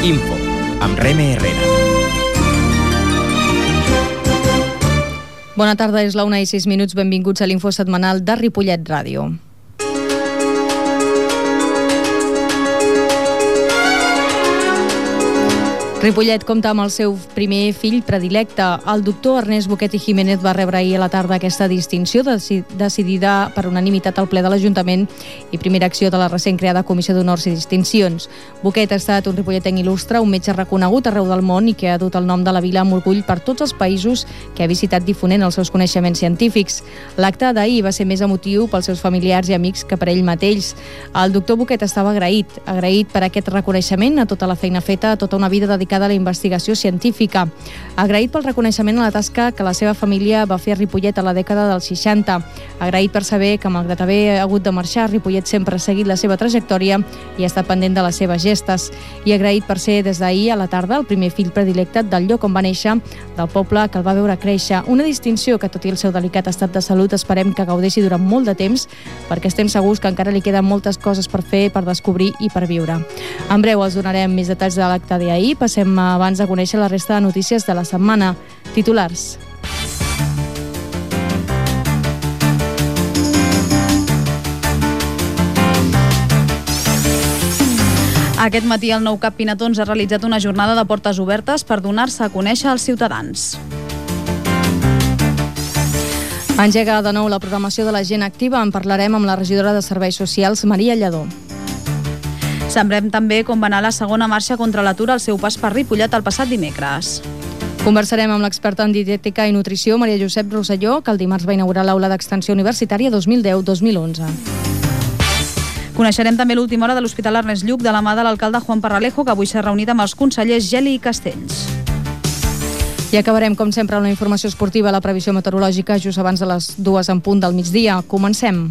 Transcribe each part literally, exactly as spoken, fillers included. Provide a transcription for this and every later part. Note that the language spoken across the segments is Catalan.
Info, amb Reme Herrera. Bona tarda, és la una i sis minuts. Benvinguts a l'Info setmanal de Ripollet Ràdio. Ripollet compta amb el seu primer fill predilecte. El doctor Ernest Boquet i Jiménez va rebre ahir a la tarda aquesta distinció decidida per unanimitat al ple de l'Ajuntament i primera acció de la recent creada Comissió d'Honors i Distincions. Boquet ha estat un ripolletenc il·lustre, un metge reconegut arreu del món i que ha dut el nom de la vila amb orgull per tots els països que ha visitat difonent els seus coneixements científics. L'acte d'ahir va ser més emotiu pels seus familiars i amics que per ell mateix. El doctor Boquet estava agraït, agraït per aquest reconeixement a tota la feina feta, a tota una vida dedicada de la investigació científica. Agraït pel reconeixement a la tasca que la seva família va fer a Ripollet a la dècada dels seixanta. Agraït per saber que, malgrat haver hagut de marxar, Ripollet sempre ha seguit la seva trajectòria i ha estat pendent de les seves gestes. I agraït per ser, des d'ahir a la tarda, el primer fill predilecte del lloc on va néixer, del poble que el va veure créixer. Una distinció que, tot i el seu delicat estat de salut, esperem que gaudeixi durant molt de temps, perquè estem segurs que encara li queden moltes coses per fer, per descobrir i per viure. En breu els donarem més detalls de l'acte d'ahir. Passem abans de conèixer la resta de notícies de la setmana. Titulars. Aquest matí el nou Cap Pinatons ha realitzat una jornada de portes obertes per donar-se a conèixer als ciutadans. Engega de nou la programació de la gent activa. En parlarem amb la regidora de Serveis Socials, Maria Lledó. Sabrem també com va anar la segona marxa contra l'atur al seu pas per Ripollet el passat dimecres. Conversarem amb l'experta en dietètica i nutrició, Maria Josep Rosselló, que el dimarts va inaugurar l'aula d'extensió universitària dos mil deu dos mil onze. Coneixerem també l'última hora de l'Hospital Ernest Lluch de la mà de l'alcalde Juan Parralejo, que avui s'ha reunit amb els consellers Geli i Castells. I acabarem, com sempre, amb la informació esportiva, la previsió meteorològica, just abans de les dues en punt del migdia. Comencem.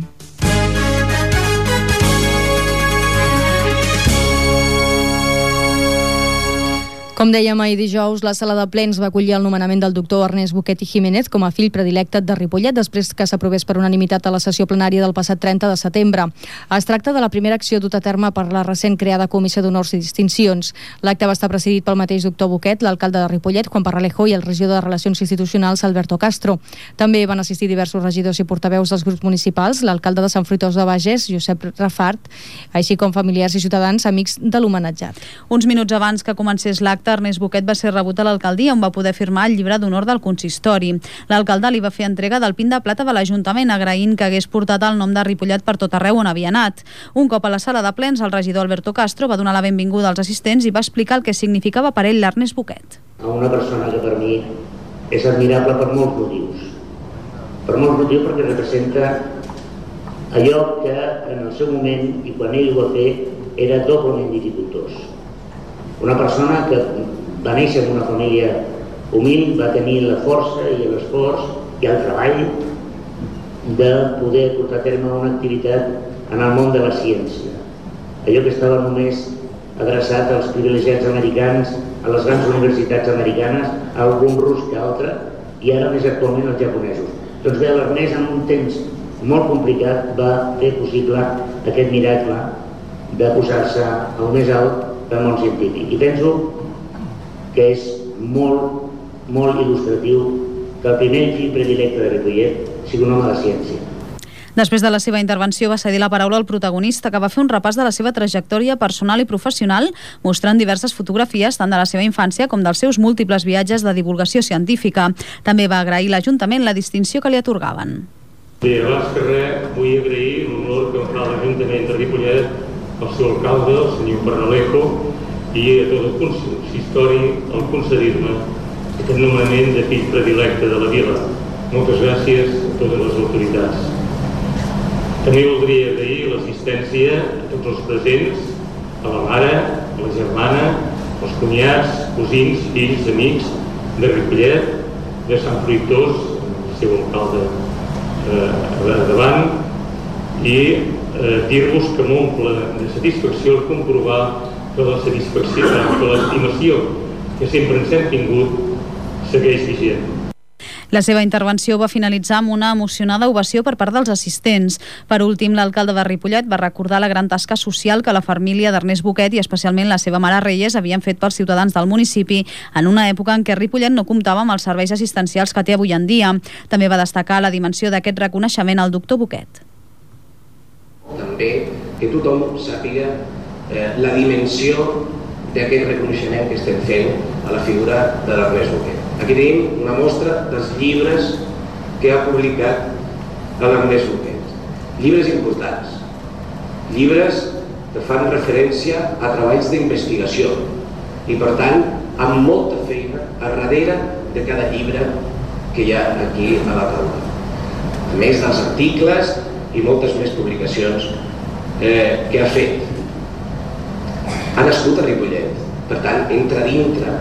Com dèiem ahir dijous, la sala de plens va acollir el nomenament del doctor Ernest Boquet i Jiménez com a fill predilecte de Ripollet després que s'aprovés per unanimitat a la sessió plenària del passat trenta de setembre. Es tracta de la primera acció duta a terme per la recent creada Comissió d'Honors i Distincions. L'acte va estar presidit pel mateix doctor Boquet, l'alcalde de Ripollet, Juan Parralejo, i el regidor de Relacions Institucionals, Alberto Castro. També van assistir diversos regidors i portaveus dels grups municipals, l'alcalde de Sant Fruitós de Bages, Josep Rafart, així com familiars i ciutadans amics de l'homenatjat. Uns minuts abans que comencés l'acte, Ernest Boquet va ser rebut a l'alcaldia, on va poder firmar el llibre d'honor del consistori. L'alcalde li va fer entrega del pin de plata de l'Ajuntament, agraint que hagués portat el nom de Ripollet per tot arreu on havia anat. Un cop a la sala de plens, el regidor Alberto Castro va donar la benvinguda als assistents i va explicar el que significava per ell l'Ernest Boquet. Una persona que per mi és admirable per molts motius. Per molts motius perquè representa allò que en el seu moment i quan ell ho va fer era doblement dificultós. Una persona que va néixer en una família humil, va tenir la força i l'esforç i el treball de poder portar a terme una activitat en el món de la ciència. Allò que estava només adreçat als privilegiats americans, a les grans universitats americanes, a algun rus que altre, i ara més actualment els japonesos. Doncs bé, l'Ernest, en un temps molt complicat, va fer possible aquest miracle de posar-se al més alt del món científic. I penso que és molt, molt il·lustratiu que el primer fill predilecte de Ripollet sigui un home de ciència. Després de la seva intervenció va cedir la paraula al protagonista, que va fer un repàs de la seva trajectòria personal i professional, mostrant diverses fotografies tant de la seva infància com dels seus múltiples viatges de divulgació científica. També va agrair a l'Ajuntament la distinció que li atorgaven. Bé, abans que res, vull agrair l'honor que em fa l'Ajuntament de Ripollet, al seu alcalde, el senyor Parralejo, i a tot el consistori al concedir-me aquest nomenament de fill predilecte de la vila. Moltes gràcies a totes les autoritats. També voldria agrair l'assistència a tots els presents, a la mare, a la germana, als cunyats, cosins, fills, amics de Ripollet, de Sant Fruitós, el seu alcalde eh, davant, i eh, dir-vos que m'omple de satisfacció el comprovar que la satisfacció, que l'estimació que sempre ens hem tingut segueix vigent. La seva intervenció va finalitzar amb una emocionada ovació per part dels assistents. Per últim, l'alcalde de Ripollet va recordar la gran tasca social que la família d'Ernest Boquet i especialment la seva mare Reyes havien fet pels ciutadans del municipi en una època en què Ripollet no comptava amb els serveis assistencials que té avui en dia. També va destacar la dimensió d'aquest reconeixement al doctor Boquet. També que tothom sàpiga eh, la dimensió d'aquest reconeixement que estem fent a la figura de l'Ernest Boquet. Aquí tenim una mostra dels llibres que ha publicat l'Ernest Boquet. Llibres importants, llibres que fan referència a treballs d'investigació i, per tant, amb molta feina a darrere de cada llibre que hi ha aquí a la taula. A més dels articles i moltes més publicacions eh, que ha fet. Ha nascut a Ripollet, per tant, entra dintre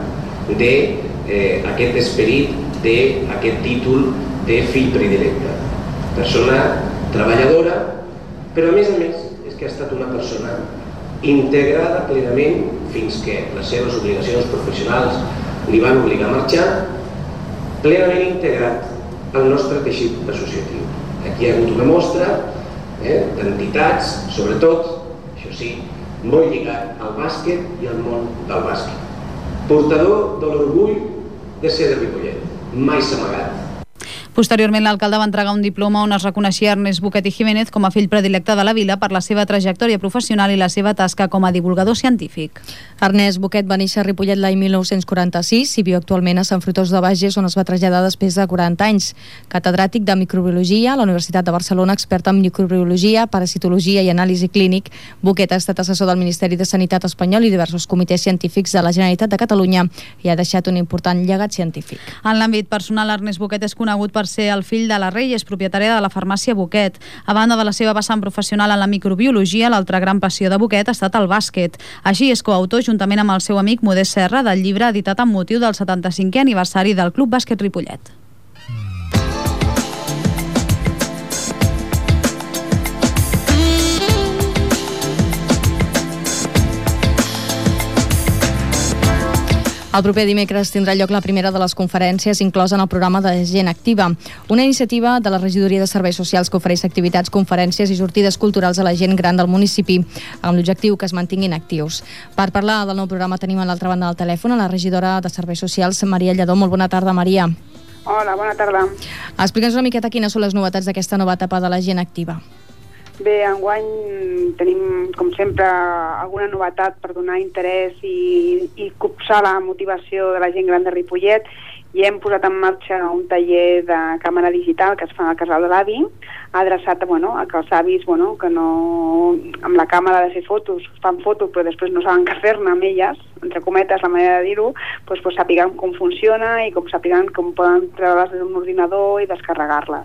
d'aquest eh, esperit, d'aquest títol de fill predilecte. Persona treballadora, però a més a més és que ha estat una persona integrada plenament fins que les seves obligacions professionals li van obligar a marxar, plenament integrat al nostre teixit associatiu. Aquí hi ha hagut una mostra eh, d'entitats, sobretot, això sí, molt lligat al bàsquet i al món del bàsquet. Portador de l'orgull de ser de Ripollet, mai s'ha amagat. Posteriorment, l'alcalde va entregar un diploma on es reconeixia Ernest Boquet i Jiménez com a fill predilecte de la vila per la seva trajectòria professional i la seva tasca com a divulgador científic. Ernest Boquet va néixer a Ripollet l'any mil nou-cents quaranta-sis i viu actualment a Sant Fruitós de Bages, on es va traslladar després de quaranta anys. Catedràtic de microbiologia a la Universitat de Barcelona, expert en microbiologia, parasitologia i anàlisi clínic, Boquet ha estat assessor del Ministeri de Sanitat espanyol i diversos comitès científics de la Generalitat de Catalunya i ha deixat un important llegat científic. En l'àmbit personal, Ernest Boquet és conegut per ser el fill de la Reyes, propietària de la farmàcia Boquet. A banda de la seva vessant professional en la microbiologia, l'altra gran passió de Boquet ha estat el bàsquet. Així és coautor, juntament amb el seu amic Modest Serra, del llibre editat amb motiu del setanta-cinquè aniversari del Club Bàsquet Ripollet. El proper dimecres tindrà lloc la primera de les conferències inclosa en el programa de Gent Activa, una iniciativa de la Regidoria de Serveis Socials que ofereix activitats, conferències i sortides culturals a la gent gran del municipi, amb l'objectiu que es mantinguin actius. Per parlar del nou programa tenim a l'altra banda del telèfon a la regidora de Serveis Socials, Maria Lledó. Molt bona tarda, Maria. Hola, bona tarda. Explica'ns una miqueta quines són les novetats d'aquesta nova etapa de la Gent Activa. Bé, enguany tenim, com sempre, alguna novetat per donar interès i, i copsar la motivació de la gent gran de Ripollet, i hem posat en marxa un taller de càmera digital que es fa al Casal de l'Avi, adreçat bueno, a que els avis bueno, que no, amb la càmera de fer fotos, fan fotos però després no saben què fer-ne amb elles, entre cometes la manera de dir-ho, doncs, doncs sàpiguen com funciona i com sàpiguen com poden treure-les d'un ordinador i descarregar-les.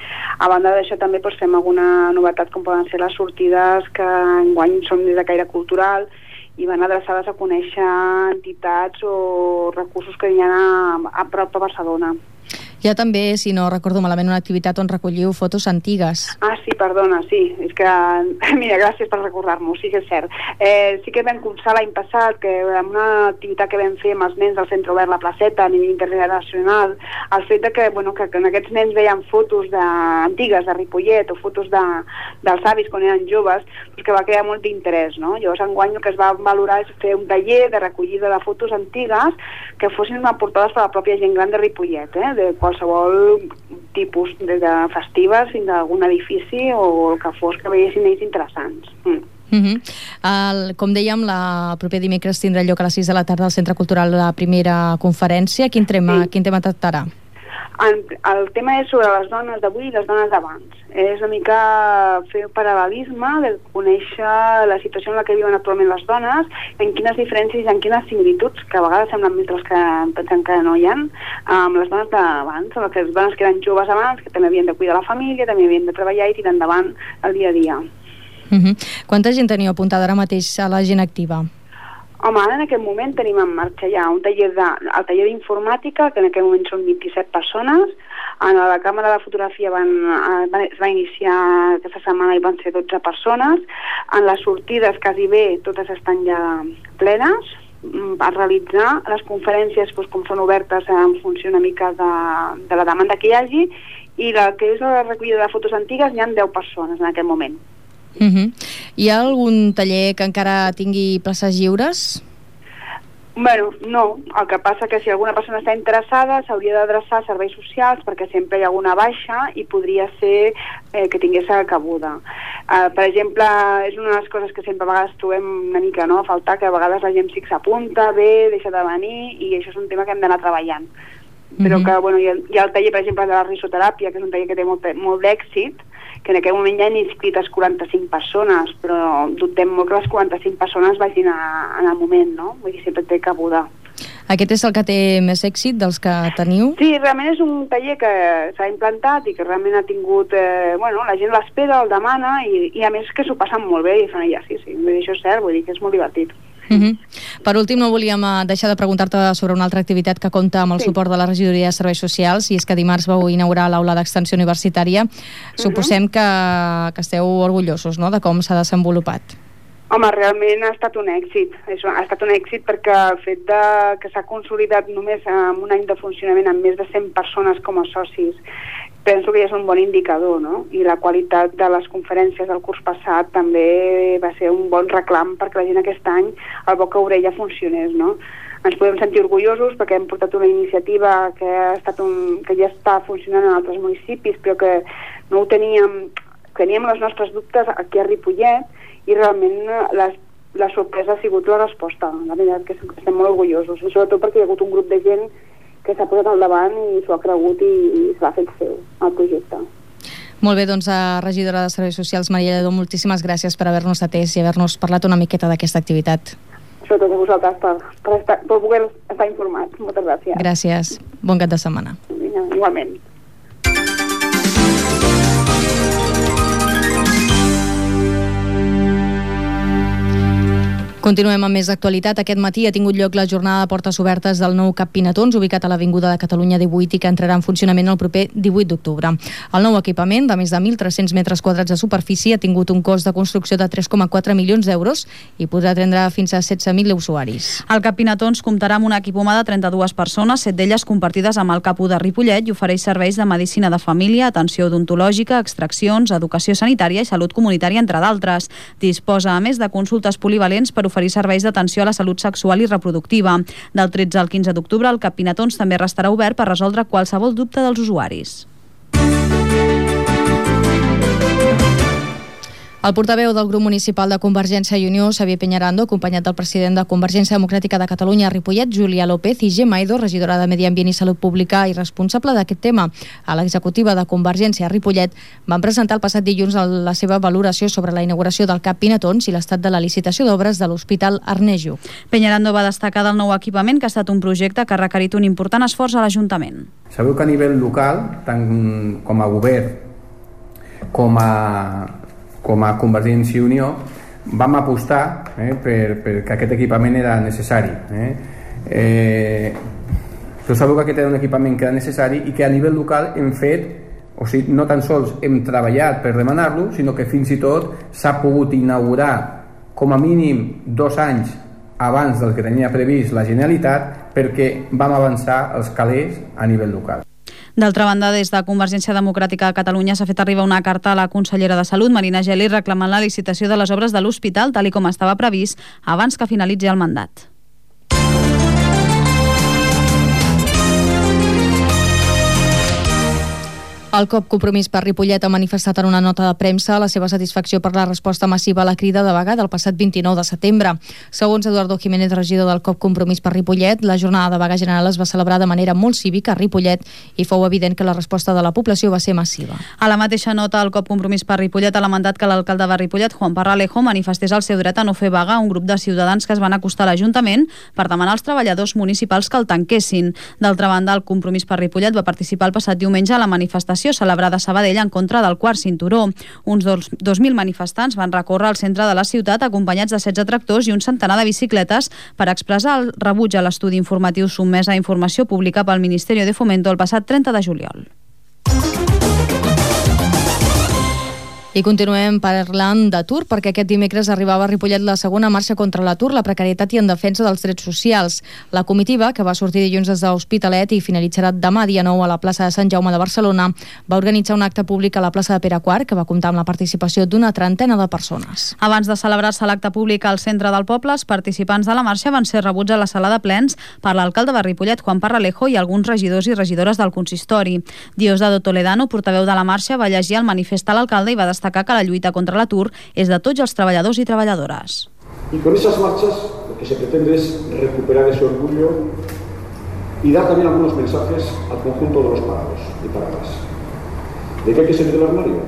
A banda d'això també doncs, fem alguna novetat com poden ser les sortides que enguany són des de caire cultural i van adreçades a conèixer entitats o recursos que hi ha a, a prop a Barcelona. Hi ha també, si no recordo malament, una activitat on recolliu fotos antigues. Ah, sí, perdona, sí. És que, mira, gràcies per recordar-m'ho, sí que és cert. Eh, sí que vam cursar l'any passat, que amb una activitat que vam fer amb els nens del Centre Obert La Placeta a nivell internacional, el fet de que, bueno, que, que aquests nens veien fotos de, antigues de Ripollet o fotos de, dels avis quan eren joves, doncs que va crear molt d'interès, no? Llavors, enguany el que es va valorar és fer un taller de recollida de fotos antigues que fossin aportades per la pròpia gent gran de Ripollet, eh? De qualsevol tipus, des de festives fins a algun edifici o el que fos que veiessin ells interessants. Mm. Uh-huh. el, com dèiem, el proper dimecres tindrà lloc a les sis de la tarda al Centre Cultural la primera conferència. Quin tema, sí. quin tema tractarà? El, el tema és sobre les dones d'avui i les dones d'abans. És una mica fer paral·lelisme de conèixer la situació en la que viuen actualment les dones, en quines diferències i en quines similituds, que a vegades semblen més les que pensem que no hi ha, amb les dones d'abans, amb les dones que eren joves abans, que també havien de cuidar la família, també havien de treballar i tirar endavant el dia a dia. Uh-huh. Quanta gent teniu apuntada ara mateix a la Gent Activa? Home, ara en aquest moment tenim en marxa ja un taller de, el taller d'informàtica, que en aquest moment són vint-i-set persones. En la càmera de fotografia van, van, es va iniciar aquesta setmana i van ser dotze persones. En les sortides quasi bé totes estan ja plenes. a realitzar. Les conferències, doncs, com són obertes, en funció una mica de, de la demanda que hi hagi, i la que és la recollida de fotos antigues hi ha deu persones en aquest moment. Uh-huh. Hi ha algun taller que encara tingui places lliures? Bueno, no. El que passa que si alguna persona està interessada s'hauria d'adreçar a serveis socials, perquè sempre hi ha alguna baixa i podria ser eh, que tingués cabuda. Uh, per exemple, és una de les coses que sempre a vegades trobem una mica, no?, a faltar, que a vegades la gent sí que s'apunta, ve, deixa de venir, i això és un tema que hem d'anar treballant. Però que, bueno, hi ha, hi ha el taller, per exemple, de la risoteràpia, que és un taller que té molt, molt d'èxit, que en aquell moment ja han inscrites quaranta-cinc persones, però dubtem molt que les quaranta-cinc persones vagin a, en el moment, no? Vull dir, sempre té cabuda. Aquest és el que té més èxit dels que teniu? Sí, realment és un taller que s'ha implantat i que realment ha tingut... Eh, bueno, la gent l'espera, el demana, i, i a més que s'ho passen molt bé i fan exercici. Vull dir, això és cert, vull dir que és molt divertit. Uh-huh. Per últim, no volíem deixar de preguntar-te sobre una altra activitat que compta amb el sí. suport de la Regidoria de Serveis Socials, i és que dimarts vau inaugurar l'aula d'extensió universitària. Uh-huh. Suposem que, que esteu orgullosos, no?, de com s'ha desenvolupat. Home, realment ha estat un èxit. Això ha estat un èxit perquè el fet de que s'ha consolidat només amb un any de funcionament amb més de cent persones com a socis, penso que ja és un bon indicador, no? I la qualitat de les conferències del curs passat també va ser un bon reclam perquè la gent aquest any al boca orella funcionés, no? Ens podem sentir orgullosos perquè hem portat una iniciativa que ha estat un, que ja està funcionant en altres municipis, però que no ho teníem, teníem els nostres dubtes aquí a Ripollet, i realment les, la sorpresa ha sigut la resposta. La veritat que estem molt orgullosos, i sobretot perquè hi ha hagut un grup de gent que s'ha posat al davant i s'ho ha cregut i, i s'ha fet seu, el projecte. Molt bé, doncs, a regidora de Serveis Socials, Maria Lledó, moltíssimes gràcies per haver-nos atès i haver-nos parlat una miqueta d'aquesta activitat. Sobretot a vosaltres per, per, estar, per poder estar informats. Moltes gràcies. Gràcies. Bon cap de setmana. Igualment. Continuem amb més actualitat. Aquest matí ha tingut lloc la jornada de portes obertes del nou CAP Pinatons, ubicat a l'Avinguda de Catalunya divuit i que entrarà en funcionament el proper divuit d'octubre. El nou equipament, de més de mil tres-cents metres quadrats de superfície, ha tingut un cost de construcció de tres coma quatre milions d'euros i podrà atendre fins a setze mil usuaris. El CAP Pinatons comptarà amb un equip humà de trenta-dues persones, set d'elles compartides amb el CAP u de Ripollet, i ofereix serveis de medicina de família, atenció odontològica, extraccions, educació sanitària i salut comunitària, entre d'altres. Disposa, a més, de consultes polivalents per oferir oferir serveis d'atenció a la salut sexual i reproductiva. Del tretze al quinze d'octubre, el CAP Pinatons també restarà obert per resoldre qualsevol dubte dels usuaris. El portaveu del grup municipal de Convergència i Unió, Xavier Peñarando, acompanyat del president de Convergència Democràtica de Catalunya a Ripollet, Julià López, i Gemma Aido, regidora de Medi Ambient i Salut Pública i responsable d'aquest tema a l'executiva de Convergència a Ripollet, van presentar el passat dilluns la seva valoració sobre la inauguració del CAP Pinatons i l'estat de la licitació d'obres de l'Hospital Ernest Lluch. Peñarando va destacar del nou equipament que ha estat un projecte que ha requerit un important esforç a l'Ajuntament. Sabeu que a nivell local, tant com a govern com a com a Convergència i Unió, vam apostar eh, per, per que aquest equipament era necessari. Eh. Eh, però sabeu que aquest era un equipament que era necessari i que a nivell local hem fet, o sigui, no tan sols hem treballat per demanar-lo, sinó que fins i tot s'ha pogut inaugurar com a mínim dos anys abans del que tenia previst la Generalitat, perquè vam avançar els calés a nivell local. D'altra banda, des de Convergència Democràtica de Catalunya s'ha fet arribar una carta a la consellera de Salut, Marina Geli, reclamant la licitació de les obres de l'hospital, tal i com estava previst, abans que finalitzi el mandat. El C O P Compromís per Ripollet ha manifestat en una nota de premsa la seva satisfacció per la resposta massiva a la crida de vaga del passat vint-i-nou de setembre. Segons Eduardo Jiménez, regidor del C O P Compromís per Ripollet, la jornada de vaga general es va celebrar de manera molt cívica a Ripollet i fou evident que la resposta de la població va ser massiva. A la mateixa nota, el C O P Compromís per Ripollet ha lamentat que l'alcalde de Ripollet, Juan Parralejo, manifestés el seu dret a no fer vaga a un grup de ciutadans que es van acostar a l'Ajuntament per demanar als treballadors municipals que el tanquessin. D'altra banda, el Compromís per Ripollet va participar el passat diumenge a la manifestació celebrada a Sabadell en contra del quart cinturó. Uns dos mil manifestants van recórrer al centre de la ciutat acompanyats de setze tractors i un centenar de bicicletes per expressar el rebuig a l'estudi informatiu sotmès a informació pública pel Ministeri de Fomento el passat trenta de juliol. I continuem parlant d'atur, perquè aquest dimecres arribava a Ripollet la segona marxa contra l'atur, la precarietat i en defensa dels drets socials. La comitiva, que va sortir dilluns des de l'Hospitalet i finalitzarà demà dia nou a la plaça de Sant Jaume de Barcelona, va organitzar un acte públic a la plaça de Pere quart, que va comptar amb la participació d'una trentena de persones. Abans de celebrar-se l'acte públic al centre del poble, els participants de la marxa van ser rebuts a la sala de plens per l'alcalde de Ripollet, Juan Parralejo, i alguns regidors i regidores del consistori. Diosdado Toledano, portaveu de la marxa, va llegir el manifest a l'alcalde i va destacar que la lluita contra l'atur és de tots els treballadors i treballadores. Y con esas marchas lo que se pretende es recuperar ese orgullo y dar también algunos mensajes al conjunto de los parados y paradas. ¿De qué hay que salir del armario?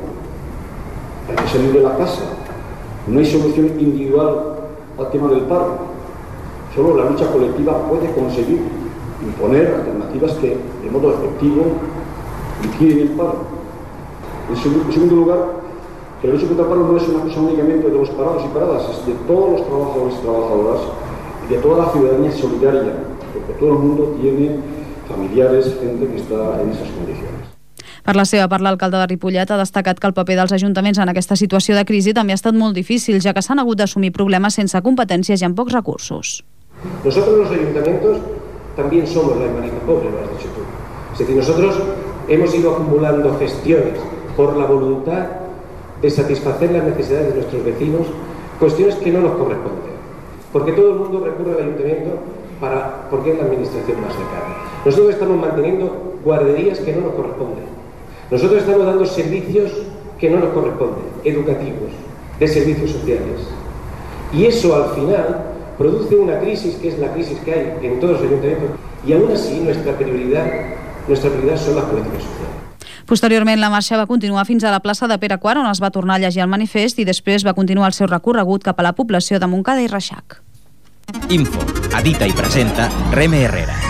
Hay que salir de la casa. No hay solución individual al tema del paro. Solo la lucha colectiva puede conseguir imponer alternativas que de modo efectivo liquiden el paro. En segundo lugar, que la lucha contra el paro no es una cosa únicamente de los parados y paradas, es de todos los trabajadores y trabajadoras y de toda la ciudadanía solidaria, porque todo el mundo tiene familiares, gente que está en esas condiciones. Per la seva part, l'alcalde de Ripollet ha destacat que el paper dels ajuntaments en aquesta situació de crisi també ha estat molt difícil, ja que s'han hagut d'assumir problemes sense competències i amb pocs recursos. Nosotros los ayuntamientos también somos la hermanita pobre, lo has dicho tú. Es decir, nosotros hemos ido acumulando gestiones por la voluntad de satisfacer las necesidades de nuestros vecinos, cuestiones que no nos corresponden, porque todo el mundo recurre al ayuntamiento para, porque es la administración más cercana. Nosotros estamos manteniendo guarderías que no nos corresponden, nosotros estamos dando servicios que no nos corresponden, educativos, de servicios sociales, y eso al final produce una crisis que es la crisis que hay en todos los ayuntamientos, y aún así nuestra prioridad, nuestra prioridad son las políticas sociales. Posteriorment, la marxa va continuar fins a la plaça de Pere quart, on es va tornar a llegir el manifest i després va continuar el seu recorregut cap a la població de Montcada i Reixac. Info, edita i presenta Reme Herrera.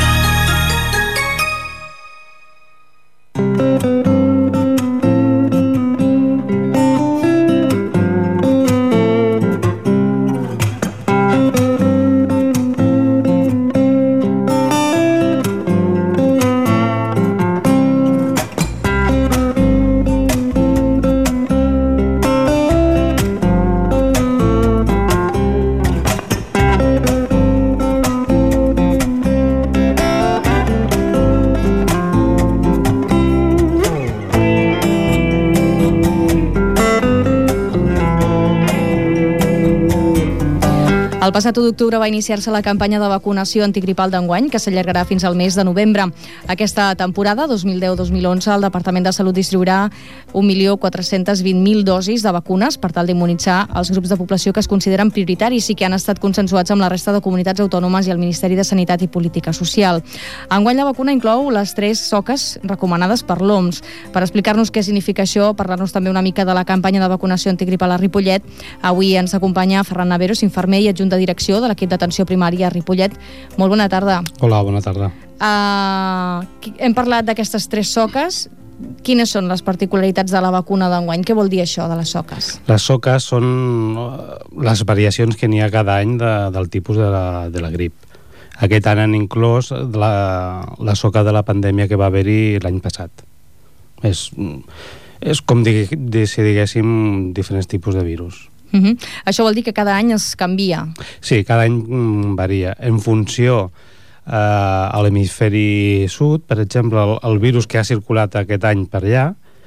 El passat u d'octubre va iniciar-se la campanya de vacunació antigripal d'enguany, que s'allargarà fins al mes de novembre. Aquesta temporada, dos mil deu dos mil onze, el Departament de Salut distribuirà un milió quatre-cents vint mil dosis de vacunes per tal d'immunitzar els grups de població que es consideren prioritaris i que han estat consensuats amb la resta de comunitats autònomes i el Ministeri de Sanitat i Política Social. Enguany la vacuna inclou les tres soques recomanades per l'O M S. Per explicar-nos què significa això, parlar-nos també una mica de la campanya de vacunació antigripal a Ripollet, avui ens acompanya Ferran Naveros, infermer i adjunt de direcció de l'equip d'atenció primària a Ripollet. Molt bona tarda. Hola, bona tarda. Uh, hem parlat d'aquestes tres soques. Quines són les particularitats de la vacuna d'enguany? Què vol dir això de les soques? Les soques són les variacions que n'hi ha cada any de, del tipus de la, de la grip. Aquest any han inclòs la, la soca de la pandèmia que va haver-hi l'any passat. És, és com di, di, si diguéssim diferents tipus de virus. Uh-huh. Això vol dir que cada any es canvia? Sí, cada any mm, varia. En funció eh, a l'hemisferi sud, per exemple, el, el virus que ha circulat aquest any per allà,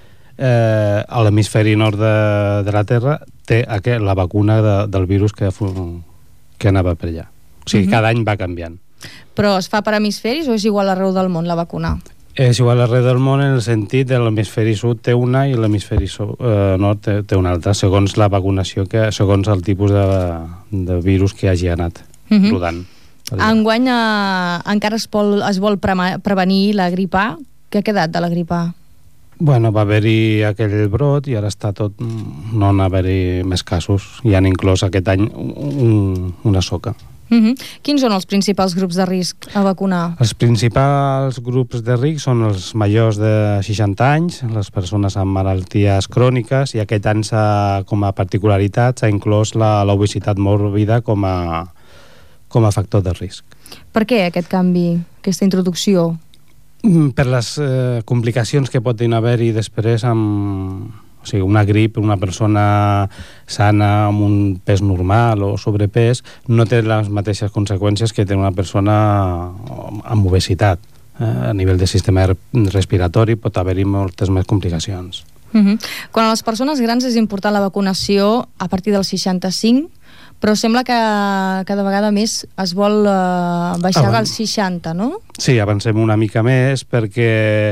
eh, a l'hemisferi nord de, de la Terra, té aquest, la vacuna de, del virus que, que anava per allà. O sigui, uh-huh. cada any va canviant. Però es fa per hemisferis o és igual arreu del món la vacuna? És igual arreu del món en el sentit que l'hemisferi sud té una i l'hemisferi eh, nord té, té una altra, segons la vacunació, que, segons el tipus de, de virus que hagi anat uh-huh. rodant. Enguany eh, encara es vol, es vol pre- prevenir la grip A. Què ha quedat de la grip A? Bueno, va haver-hi aquell brot i ara està tot... no n'ha haver-hi més casos. I han inclòs aquest any un, una soca. Uh-huh. Quins són els principals grups de risc a vacunar? Els principals grups de risc són els majors de seixanta anys, les persones amb malalties cròniques, i aquest any com a particularitat s'ha inclòs l'obesitat mòrbida com a, com a factor de risc. Per què aquest canvi, aquesta introducció? Per les eh, complicacions que poden haver-hi després amb... O O sigui, una grip, una persona sana amb un pes normal o sobrepès no té les mateixes conseqüències que té una persona amb obesitat. Eh? A nivell de sistema respiratori pot haver-hi moltes més complicacions. Uh-huh. Quan a les persones grans és important la vacunació a partir dels seixanta-cinc, però sembla que cada vegada més es vol uh, baixar Avan... als seixanta, no? Sí, avancem una mica més perquè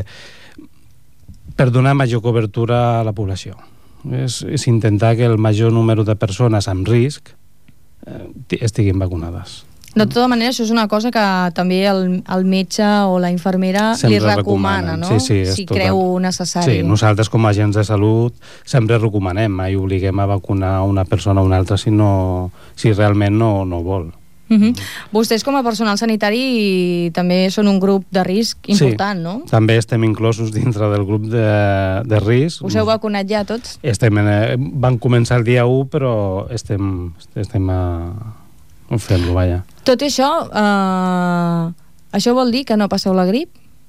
per donar major cobertura a la població. És, és intentar que el major número de persones amb risc eh, estiguin vacunades. De tota manera, això és una cosa que també el, el metge o la infermera sempre li recomana, no? Sí, sí, si total. creu necessari. Sí, nosaltres com a agents de salut sempre recomanem, mai obliguem a vacunar una persona o una altra si, no, si realment no, no vol. Uh-huh. Vostès com a personal sanitari també són un grup de risc important, sí, no? També estem inclosos dintre del grup de, de risc. Us heu vacunat ja tots? Estem en, van començar el dia u, però estem, estem a, fent-lo, vaja. Tot això, eh, això vol dir que no passeu la grip?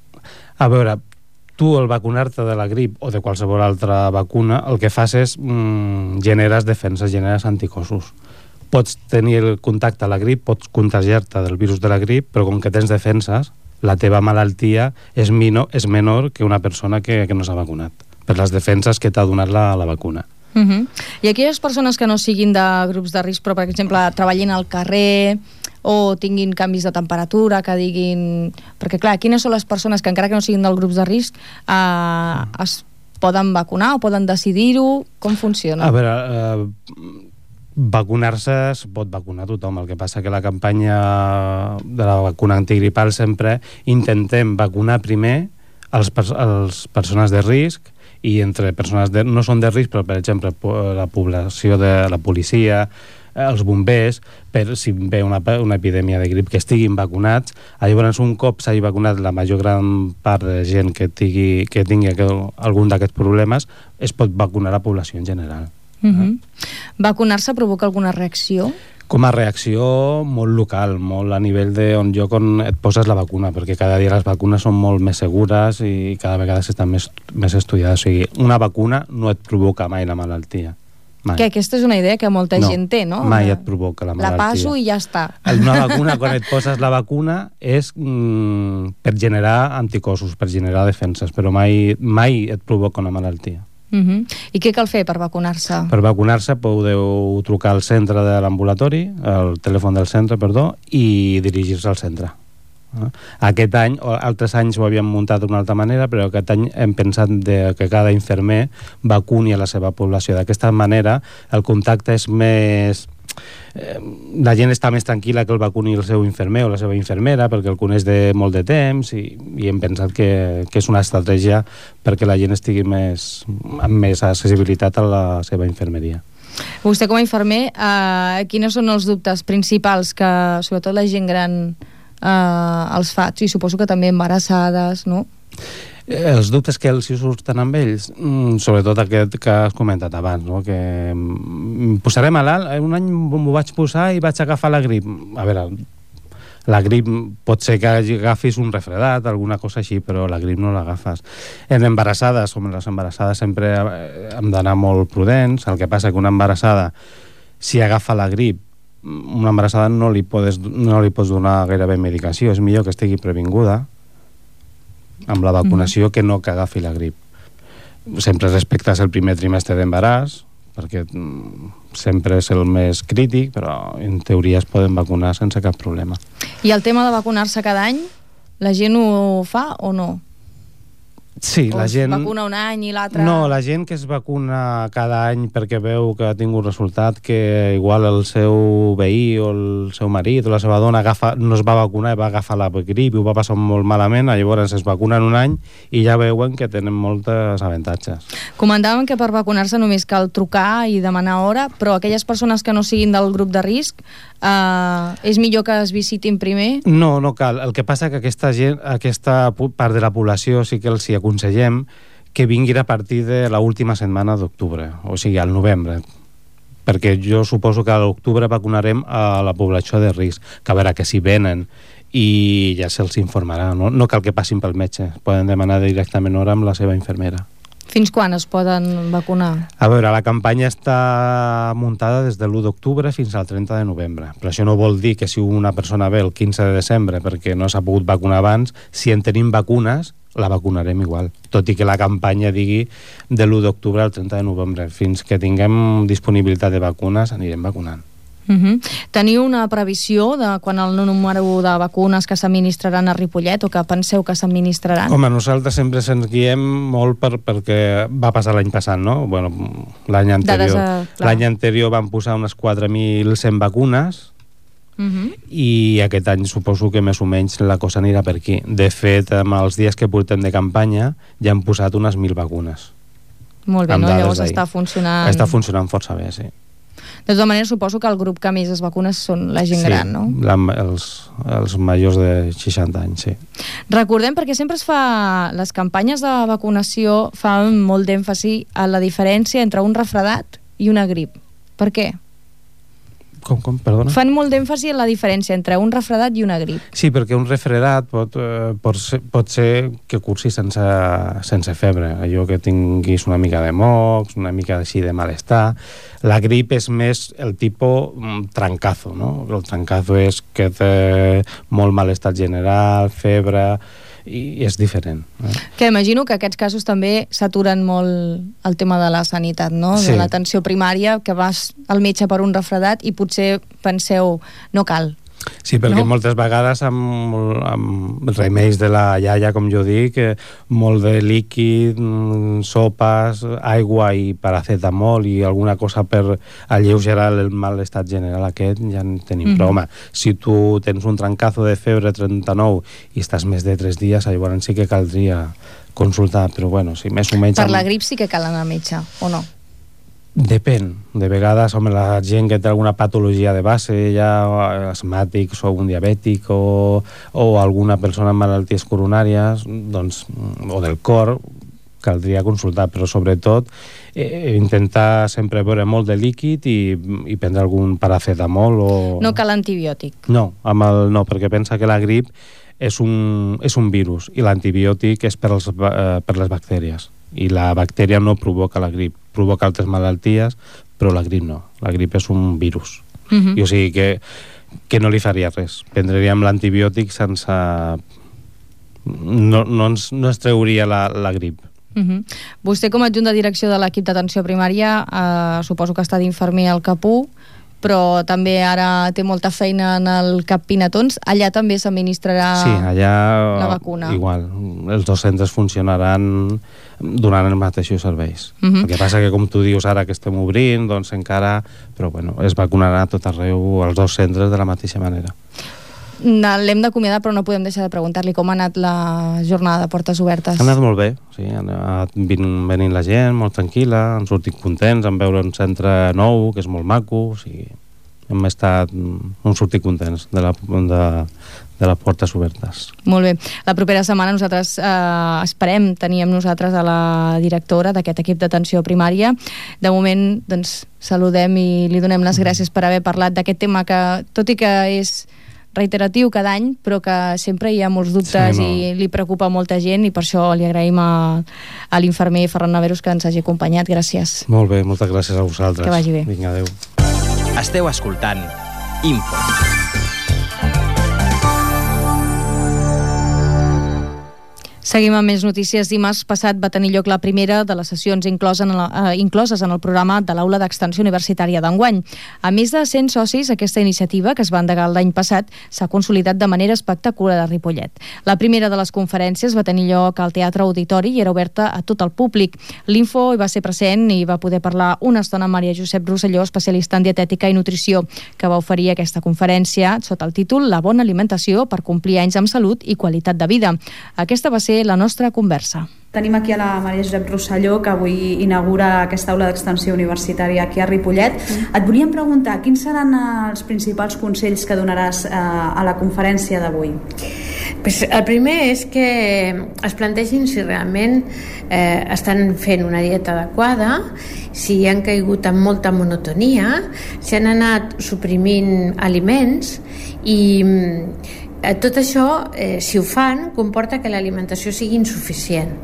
A veure, tu al vacunar-te de la grip o de qualsevol altra vacuna, el que fas és mm, generes defenses, generes anticossos. Pots tenir el contacte a la grip, pots contagiar-te del virus de la grip, però com que tens defenses, la teva malaltia és, mino, és menor que una persona que, que no s'ha vacunat, per les defenses que t'ha donat la, la vacuna. Uh-huh. I aquelles persones que no siguin de grups de risc, però per exemple treballin al carrer o tinguin canvis de temperatura, que diguin... Perquè clar, quines són les persones que encara que no siguin dels grups de risc eh, es poden vacunar o poden decidir-ho? Com funciona? A veure, eh, vacunar-se es pot vacunar tothom, el que passa que la campanya de la vacuna antigripal sempre intentem vacunar primer els, els persones de risc i entre persones de, no són de risc, però per exemple la població de la policia, els bombers, per si ve una, una epidèmia de grip, que estiguin vacunats. Llavors un cop s'hagi vacunat la major gran part de gent que tingui, que tingui algun d'aquests problemes, es pot vacunar la població en general. Uh-huh. eh? Vacunar-se provoca alguna reacció? Com a reacció molt local, molt a nivell de on lloc on et poses la vacuna, perquè cada dia les vacunes són molt més segures i cada vegada s'estan més, més estudiades. O sigui, una vacuna no et provoca mai la malaltia. Mai. Que aquesta és una idea que molta no, gent té, no? Mai et provoca la malaltia. La passo i ja està. Una vacuna, quan et poses la vacuna, és mm, per generar anticossos, per generar defenses, però mai, mai et provoca una malaltia. Uh-huh. I què cal fer per vacunar-se? Per vacunar-se podeu trucar al centre de l'ambulatori, al telèfon del centre, perdó, i dirigir-se al centre. Aquest any, o altres anys ho havíem muntat d'una altra manera, però aquest any hem pensat de que cada infermer vacuni a la seva població. D'aquesta manera el contacte és més... Eh, la gent està més tranquil·la que el vacuni el seu infermer o la seva infermera perquè el coneix de molt de temps i, i hem pensat que, que és una estratègia perquè la gent estigui més, amb més accessibilitat a la seva infermeria. Vostè com a infermer, eh, quines són els dubtes principals que sobretot la gent gran eh, els fa? I suposo que també embarassades, no? Els dubtes que els hi surten amb ells, mm, sobretot aquest que has comentat abans, no? Que mm, posaré malalt, un any m'ho vaig posar i vaig agafar la grip. A veure, la grip pot ser que agafis un refredat, alguna cosa així, però la grip no l'agafes. En embarassades, com les embarassades sempre hem d'anar molt prudents. El que passa que una embarassada, si agafa la grip, una embarassada no li, podes, no li pots donar gairebé medicació, és millor que estigui previnguda amb la vacunació, mm. que no que agafi la grip. Sempre respectes el primer trimestre d'embaràs, perquè sempre és el més crític, però en teoria es poden vacunar sense cap problema. I el tema de vacunar-se cada any, la gent ho fa o no? Sí, o la gent... es vacuna un any i l'altre... No, la gent que es vacuna cada any perquè veu que ha tingut resultat, que igual el seu veí o el seu marit o la seva dona agafa, no es va vacunar i va agafar la grip i ho va passar molt malament, llavors es vacunen un any i ja veuen que tenen moltes avantatges. Comentàvem que per vacunar-se només cal trucar i demanar hora, però aquelles persones que no siguin del grup de risc, eh, és millor que es visitin primer? No, no cal. El que passa que aquesta gent, aquesta part de la població sí que els hi aconsellem que vinguin a partir de l'última setmana d'octubre, o sigui, al novembre, perquè jo suposo que a l'octubre vacunarem a la població de risc, que a veure que si venen i ja se'ls informarà, no, no cal que passin pel metge, poden demanar directament hora amb la seva infermera. Fins quan es poden vacunar? A veure, la campanya està muntada des de l'u d'octubre fins al trenta de novembre, però això no vol dir que si una persona ve el quinze de desembre perquè no s'ha pogut vacunar abans, si en tenim vacunes, la vacunarem igual, tot i que la campanya digui de l'u d'octubre al trenta de novembre. Fins que tinguem disponibilitat de vacunes anirem vacunant. Uh-huh. Teniu una previsió de quan el número de vacunes que s'administraran a Ripollet o que penseu que s'administraran? Home, nosaltres sempre se'ns guiem molt per, perquè va passar l'any passat, no? Bueno, l'any anterior. A... L'any anterior van posar unes quatre mil cent vacunes uh-huh. i aquest any suposo que més o menys la cosa anirà per aquí. De fet, amb els dies que portem de campanya ja han posat unes mil vacunes. Molt bé, no? Llavors està funcionant... Està funcionant força bé, sí. De tota manera, suposo que el grup que més es vacuna són la gent sí, gran, no? La, els, els majors de seixanta anys, sí. Recordem, perquè sempre es fa... Les campanyes de vacunació fan molt d'èmfasi a la diferència entre un refredat i una grip. Per què? Com, com, perdona? Fan molt d'èmfasi en la diferència entre un refredat i una grip. Sí, perquè un refredat pot, eh, pot, ser, pot ser que cursi sense, sense febre, allò que tinguis una mica de mocs, una mica així de malestar. La grip és més el tipus trancazo, no? El trancazo és que té molt malestar general, febre, i és diferent. Eh? Que imagino que aquests casos també s'aturen molt el tema de la sanitat, no? Sí. De l'atenció primària, que vas al metge per un refredat i potser penseu, no cal. Sí, perquè no? moltes vegades amb, amb remeis de la iaia, com jo dic, molt de líquid, sopes, aigua i paracetamol i alguna cosa per alleugerar el malestat general aquest, ja en tenim mm-hmm. prou. Home, si tu tens un trancazo de febre trenta-nou i estàs més de tres dies, llavors sí que caldria consultar, però bueno, si més o menys... Per la grip sí que cal anar al metge, o no? Depèn. De vegades, home, la gent que té alguna patologia de base, ja asmàtics o un diabètic o, o alguna persona amb malalties coronàries, doncs, o del cor, caldria consultar, però sobretot eh, intentar sempre beure molt de líquid i, i prendre algun paracetamol o... No cal antibiòtic. No, amb el, no, perquè pensa que la grip és un, és un virus i l'antibiòtic és per, els, eh, per les bactèries. I la bactèria no provoca la grip, provoca altres malalties, però la grip no. La grip és un virus. Uh-huh. I o sigui que, que no li faria res. Prendríem l'antibiòtic sense... No, no, ens, no ens treuria la, la grip. Uh-huh. Vostè, com a adjunt de direcció de l'equip d'atenció primària, eh, suposo que està d'infermer al C A P U, però també ara té molta feina en el C A P Pinatons. Allà també s'administrarà sí, allà, la vacuna. Igual, els dos centres funcionaran donant els mateixos serveis. Uh-huh. El que passa que, com tu dius, ara que estem obrint, doncs encara... Però bueno, es vacunarà a tot arreu, als dos centres, de la mateixa manera. L'hem d'acomiadar, però no podem deixar de preguntar-li com ha anat la jornada de portes obertes. Ha anat molt bé, sí, ha anat venint la gent, molt tranquil·la, han sortit contents en veure un centre nou, que és molt maco, o sigui, hem estat, hem sortit contents de, la, de, de les portes obertes. Molt bé. La propera setmana nosaltres eh, esperem tenir amb nosaltres a la directora d'aquest equip d'atenció primària. De moment, doncs, saludem i li donem les gràcies per haver parlat d'aquest tema que, tot i que és reiteratiu cada any, però que sempre hi ha molts dubtes sí, no. i li preocupa molta gent, i per això li agraïm a, a l'infermer Ferran Naveros que ens hagi acompanyat. Gràcies. Molt bé, moltes gràcies a vosaltres. Que vagi bé. Vinga, adéu. Esteu escoltant Info. Seguim amb més notícies. Dimarts passat va tenir lloc la primera de les sessions incloses en, la, eh, incloses en el programa de l'Aula d'Extensió Universitària d'enguany. A més de cent socis, aquesta iniciativa, que es va endegar l'any passat, s'ha consolidat de manera espectacular a Ripollet. La primera de les conferències va tenir lloc al Teatre Auditori i era oberta a tot el públic. L'Info hi va ser present i va poder parlar una estona amb Maria Josep Rosselló, especialista en dietètica i nutrició, que va oferir aquesta conferència sota el títol La bona alimentació per complir anys amb salut i qualitat de vida. Aquesta va ser la nostra conversa. Tenim aquí a la Maria Josep Rosselló, que avui inaugura aquesta aula d'extensió universitària aquí a Ripollet. Mm. Et volíem preguntar, quins seran els principals consells que donaràs eh, a la conferència d'avui? Pues el primer és que es plantegin si realment eh, estan fent una dieta adequada, si han caigut en molta monotonia, si han anat suprimint aliments i tot això, eh, si ho fan, comporta que l'alimentació sigui insuficient.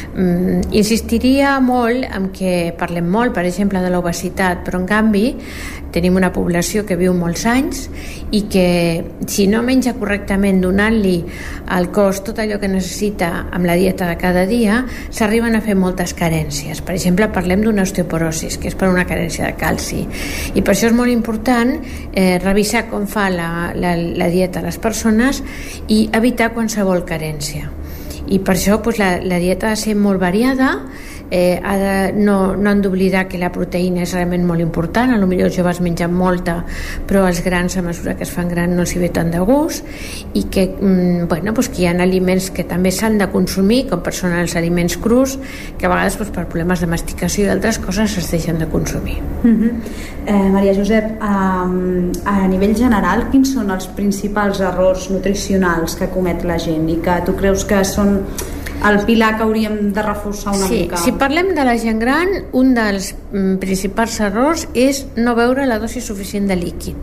Mm, insistiria molt en que parlem molt, per exemple, de l'obesitat, però en canvi tenim una població que viu molts anys i que si no menja correctament donant-li al cos tot allò que necessita amb la dieta de cada dia, s'arriben a fer moltes carències. Per exemple, parlem d'una osteoporosis, que és per una carència de calci, i per això és molt important eh, revisar com fa la, la, la dieta a les persones i evitar qualsevol carència. I per això doncs, la, la dieta ha de ser molt variada. Eh, ha de, no, no han d'oblidar que la proteïna és realment molt important. A lo millor els joves mengen molta, però els grans, a mesura que es fan grans, no els hi ve tant de gust, i que, mm, bueno, doncs que hi ha aliments que també s'han de consumir, com per són els aliments crus, que a vegades doncs, per problemes de masticació i altres coses es deixen de consumir. Uh-huh. eh, Maria Josep, um, a nivell general, quins són els principals errors nutricionals que comet la gent i que tu creus que són el pilar que hauríem de reforçar una sí, mica? Si parlem de la gent gran, un dels mm, principals errors és no beure la dosi suficient de líquid.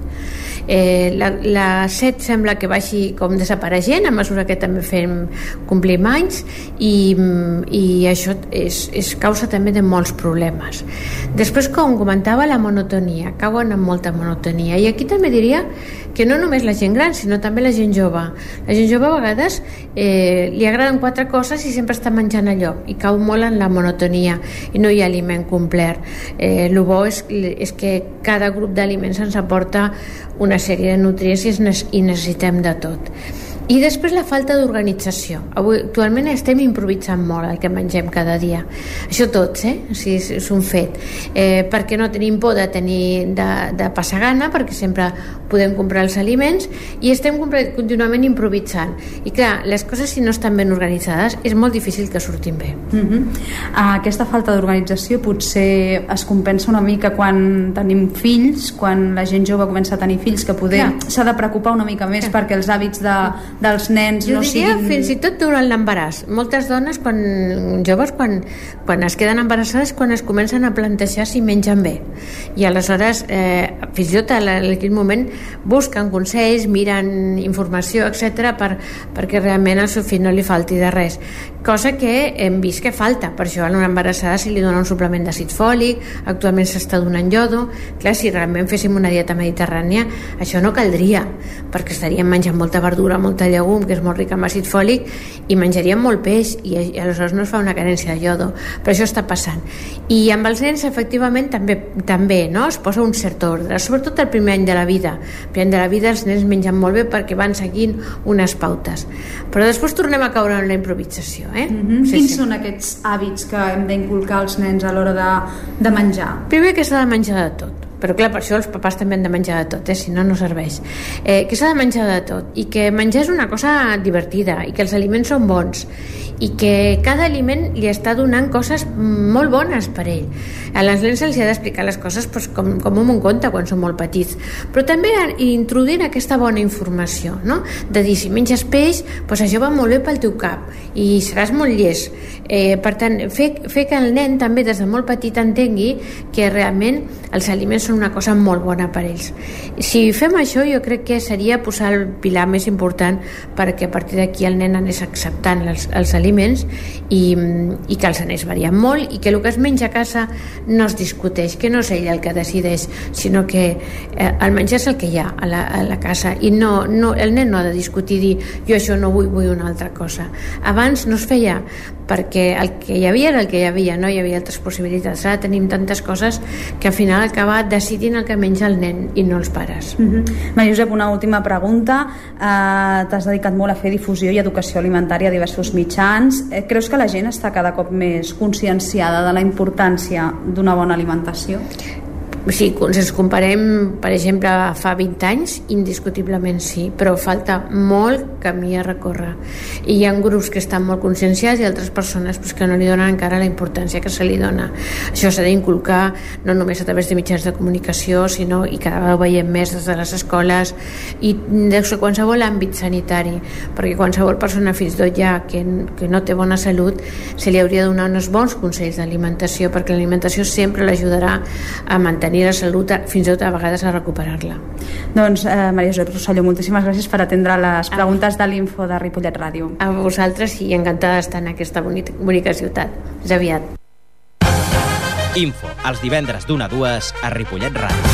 Eh, la, la set sembla que vagi com desapareixent a mesura que també fem complim anys i, i això és, és causa també de molts problemes. Després, com comentava, la monotonia, cauen en molta monotonia, i aquí també diria que no només la gent gran, sinó també la gent jove. La gent jove a vegades eh, li agraden quatre coses i sempre està menjant allò, i cau molt en la monotonia i no hi ha aliment complet. Eh, el bo és, és que cada grup d'aliments ens aporta una sèrie de nutrients i necessitem de tot. I després la falta d'organització. Avui, actualment estem improvisant molt el que mengem cada dia. Això tots, eh? O sigui, és, és un fet. Eh, perquè no tenim por de tenir de, de passar gana, perquè sempre podem comprar els aliments, i estem contínuament improvisant. I clar, les coses, si no estan ben organitzades, és molt difícil que surtin bé. Uh-huh. Aquesta falta d'organització potser es compensa una mica quan tenim fills, quan la gent jove comença a tenir fills, que poder s'ha de preocupar una mica més clar, perquè els hàbits de dels nens jo no diria siguin... fins i tot durant l'embaràs. Moltes dones, quan, joves, quan, quan es queden embarassades, quan es comencen a plantejar si mengen bé. I aleshores, eh, fins i tot en aquell moment, busquen consells, miren informació, etcètera, per, perquè realment al seu fill no li falti de res. Cosa que hem vist que falta. Per això a una embarassada se li dona un suplement d'àcid fòlic, actualment s'està donant iodo. Clar, si realment féssim una dieta mediterrània, això no caldria, perquè estaríem menjant molta verdura, molta llegum, que és molt rica en àcid fòlic, i menjaríem molt peix, i, i aleshores no es fa una carència de iodo. Però això està passant. I amb els nens, efectivament, també, també no? Es posa un cert ordre, sobretot el primer any de la vida. El primer any de la vida els nens mengen molt bé perquè van seguint unes pautes. Però després tornem a caure en la improvisació. Eh? Mm-hmm. Sí, Quins sí. són aquests hàbits que hem d'inculcar als nens a l'hora de, de menjar? Primer, que s'ha de menjar de tot. Però clar, per això els papàs també han de menjar de tot, eh? Si no, no serveix. Eh, que s'ha de menjar de tot, i que menjar és una cosa divertida, i que els aliments són bons, i que cada aliment li està donant coses molt bones per ell. A les nens els ha d'explicar les coses doncs, com, com un conte quan són molt petits, però també introduint aquesta bona informació, no? De dir, si menges peix, doncs això va molt bé pel teu cap i seràs molt llest. Eh, per tant, fer, fer que el nen també des de molt petit entengui que realment els aliments són una cosa molt bona per ells. Si fem això, jo crec que seria posar el pilar més important perquè a partir d'aquí el nen anés acceptant els, els aliments i, i que els anés variant molt, i que el que es menja a casa no es discuteix, que no és ell el que decideix, sinó que eh, el menjar és el que hi ha a la, a la casa, i no, no, el nen no ha de discutir i dir jo això no vull, vull una altra cosa. Abans no es feia, perquè el que hi havia era el que hi havia, no hi havia altres possibilitats. Ara tenim tantes coses que al final acaba decidint el que menja el nen i no els pares. Mm-hmm. Maria Josep, una última pregunta. Eh, T'has dedicat molt a fer difusió i educació alimentària a diversos mitjans. Eh, creus que la gent està cada cop més conscienciada de la importància d'una bona alimentació? Sí, si ens comparem, per exemple, fa vint anys, indiscutiblement sí, però falta molt camí a recórrer. I hi ha grups que estan molt conscienciats i altres persones pues, que no li donen encara la importància que se li dona. Això s'ha d'inculcar no només a través de mitjans de comunicació, sinó, i cada vegada ho veiem més des de les escoles i de qualsevol àmbit sanitari, perquè qualsevol persona fins i tot ja que, que no té bona salut se li hauria de donar uns bons consells d'alimentació, perquè l'alimentació sempre l'ajudarà a mantenir mantenir la salut, fins i tot a vegades a recuperar-la. Doncs, eh, Maria Josep Rosselló, moltíssimes gràcies per atendre les preguntes de l'Info de Ripollet Ràdio. A vosaltres i encantada d'estar en aquesta bonica, bonica ciutat. Fins aviat. Info, els divendres d'una a dues a Ripollet Ràdio.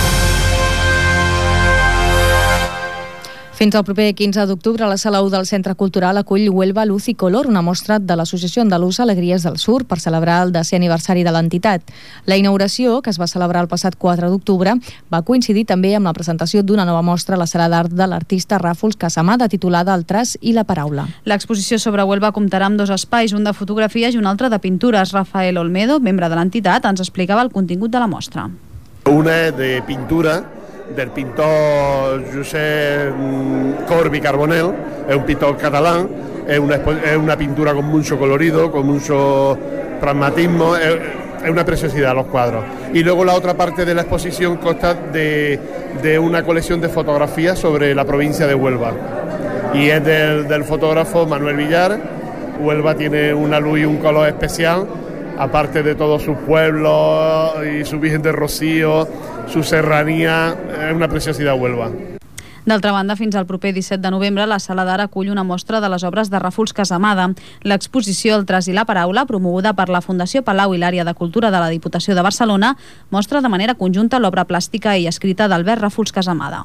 Fins al proper quinze d'octubre, la Sala u del Centre Cultural acull Huelva Luz i Color, una mostra de l'Associació Andalusa Alegries del Sur per celebrar el desè aniversari de l'entitat. La inauguració, que es va celebrar el passat quatre d'octubre, va coincidir també amb la presentació d'una nova mostra a la Sala d'Art de l'artista Ràfols Casamada, titulada El traç i la paraula. L'exposició sobre Huelva comptarà amb dos espais, un de fotografies i un altre de pintures. Rafael Olmedo, membre de l'entitat, ens explicava el contingut de la mostra. Una de pintura del pintor Josep Corbi Carbonell, es un pintor catalán, es una, es una pintura con mucho colorido, con mucho pragmatismo, es, es una preciosidad los cuadros. Y luego la otra parte de la exposición consta de, de una colección de fotografías sobre la provincia de Huelva. Y es del, del fotógrafo Manuel Villar. Huelva tiene una luz y un color especial, aparte de todos sus pueblos y su Virgen de Rocío, su serranía, es una preciosidad Huelva. D'altra banda, fins al proper disset de novembre, la Sala d'Art acull una mostra de les obres de Ràfols Casamada. L'exposició El traç i la paraula, promoguda per la Fundació Palau i l'Àrea de Cultura de la Diputació de Barcelona, mostra de manera conjunta l'obra plàstica i escrita d'Albert Ràfols Casamada.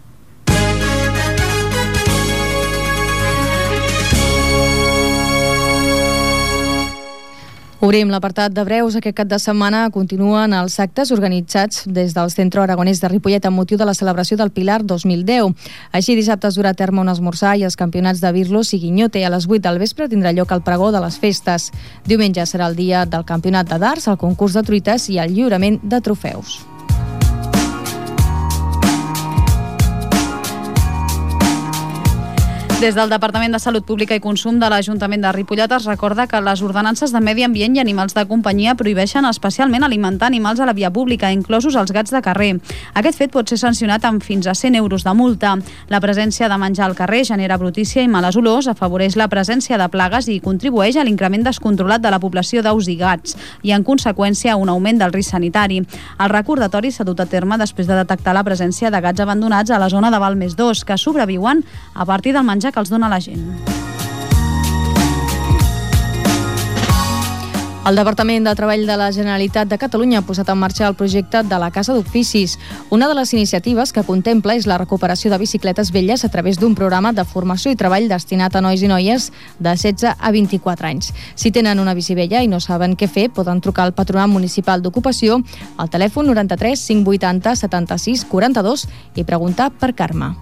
Obrim l'apartat de breus. Aquest cap de setmana continuen els actes organitzats des del Centre Aragonès de Ripollet amb motiu de la celebració del Pilar dos mil deu. Així, dissabte es durà a terme un esmorzar i els campionats de Birlos i Guinyote. A les vuit del vespre tindrà lloc el pregó de les festes. Diumenge serà el dia del campionat de darts, el concurs de truites i el lliurament de trofeus. Des del Departament de Salut Pública i Consum de l'Ajuntament de Ripollet es recorda que les ordenances de medi ambient i animals de companyia prohibeixen especialment alimentar animals a la via pública, inclosos els gats de carrer. Aquest fet pot ser sancionat amb fins a cent euros de multa. La presència de menjar al carrer genera brutícia i males olors, afavoreix la presència de plagues i contribueix a l'increment descontrolat de la població d'aus i gats i, en conseqüència, a un augment del risc sanitari. El recordatori s'ha dut a terme després de detectar la presència de gats abandonats a la zona de Balmes dos, que sobreviuen a partir del menjar que els dona la gent. El Departament de Treball de la Generalitat de Catalunya ha posat en marxa el projecte de la Casa d'Oficis. Una de les iniciatives que contempla és la recuperació de bicicletes velles a través d'un programa de formació i treball destinat a nois i noies de setze a vint-i-quatre anys. Si tenen una bici vella i no saben què fer, poden trucar al Patronat Municipal d'Ocupació al telèfon noranta-tres cinc vuitanta setanta-sis quaranta-dos i preguntar per Carme.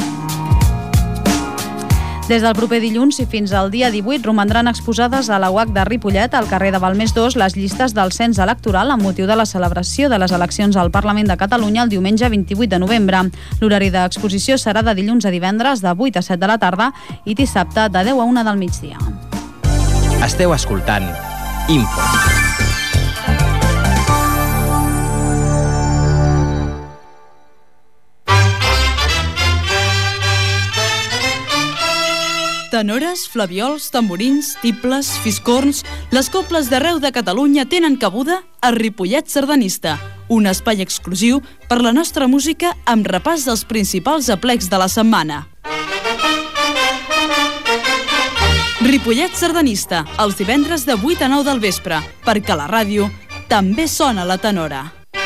Des del proper dilluns i fins al dia divuit romandran exposades a la U A C de Ripollet, al carrer de Balmes dos, les llistes del cens electoral amb motiu de la celebració de les eleccions al Parlament de Catalunya el diumenge vint-i-vuit de novembre. L'horari d'exposició serà de dilluns a divendres de vuit a set de la tarda i dissabte de deu a una del migdia. Esteu escoltant Info. Tenores, flaviols, tamborins, tibles, fiscorns... Les cobles d'arreu de Catalunya tenen cabuda a Ripollet Sardanista, un espai exclusiu per la nostra música amb repàs dels principals aplecs de la setmana. Ripollet Sardanista, els divendres de vuit a nou del vespre, perquè la ràdio també sona la tenora.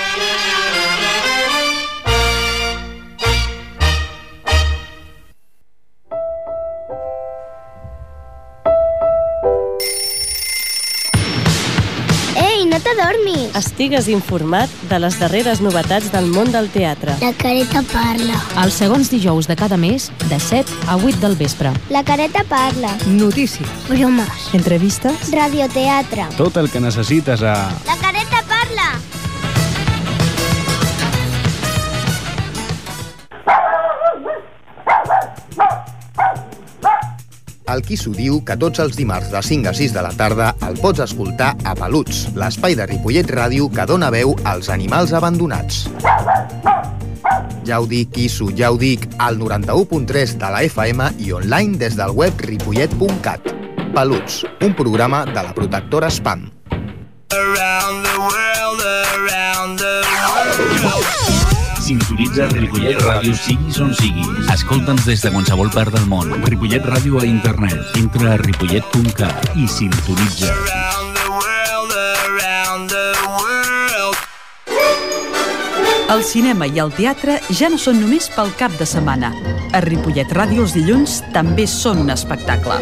No t'adormis. Estigues informat de les darreres novetats del món del teatre. La Careta parla. Els segons dijous de cada mes, de set a vuit del vespre. La Careta parla. Notícies. Bromes. Entrevistes. Radioteatre. Tot el que necessites a... La Careta parla. El Qui s'ho diu que tots els dimarts de cinc a sis de la tarda el pots escoltar a Peluts, l'espai de Ripollet Ràdio que dona veu als animals abandonats. Ja ho dic, Quisso, ja ho dic, al noranta-u punt tres de la F M i online des del web ripollet punt cat. Peluts, un programa de la protectora Spam. Around the world, around the world. Sintonitza Ripollet Ràdio siguis on siguis. Escolta'ns des de qualsevol part del món. Ripollet Ràdio a internet. Entra a ripollet punt cat i sintonitza. El cinema i el teatre ja no són només pel cap de setmana. A Ripollet Ràdio els dilluns també són un espectacle.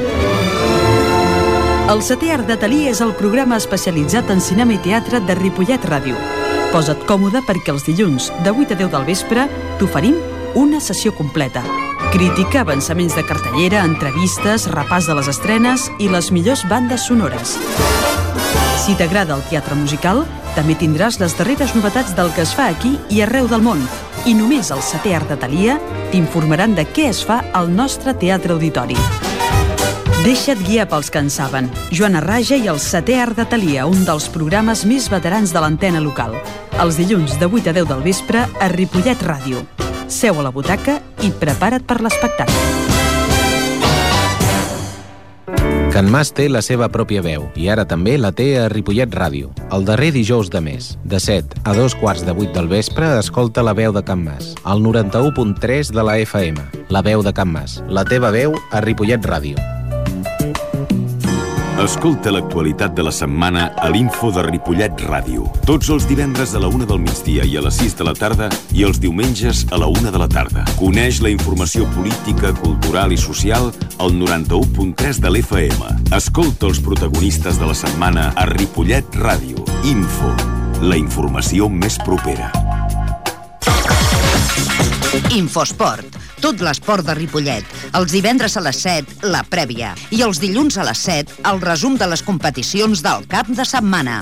El Setè Art d'Atelier és el programa especialitzat en cinema i teatre de Ripollet Ràdio. Posa't còmode perquè els dilluns, de vuit a deu del vespre, t'oferim una sessió completa. Crítica, avançaments de cartellera, entrevistes, repàs de les estrenes i les millors bandes sonores. Si t'agrada el teatre musical, també tindràs les darreres novetats del que es fa aquí i arreu del món. I només al Setè Art d'Atelier t'informaran de què es fa al nostre teatre auditori. Deixa't guiar pels que en saben. Joana Raja i el Setè Art d'Atelier, un dels programes més veterans de l'antena local. Els dilluns de vuit a deu del vespre a Ripollet Ràdio. Seu a la butaca i prepara't per l'espectacle. Can Mas té la seva pròpia veu i ara també la té a Ripollet Ràdio. El darrer dijous de mes, de set a dos quarts de vuit del vespre, escolta la veu de Can Mas, al noranta-u punt tres de la F M. La veu de Can Mas, la teva veu a Ripollet Ràdio. Escolta l'actualitat de la setmana a l'Info de Ripollet Ràdio. Tots els divendres a la una del migdia i a les sis de la tarda i els diumenges a la una de la tarda. Coneix la informació política, cultural i social al noranta-u punt tres de l'F M. Escolta els protagonistes de la setmana a Ripollet Ràdio. Info, la informació més propera. Infosport. Tot l'esport de Ripollet. Els divendres a les set, la prèvia. I els dilluns a les set, el resum de les competicions del cap de setmana.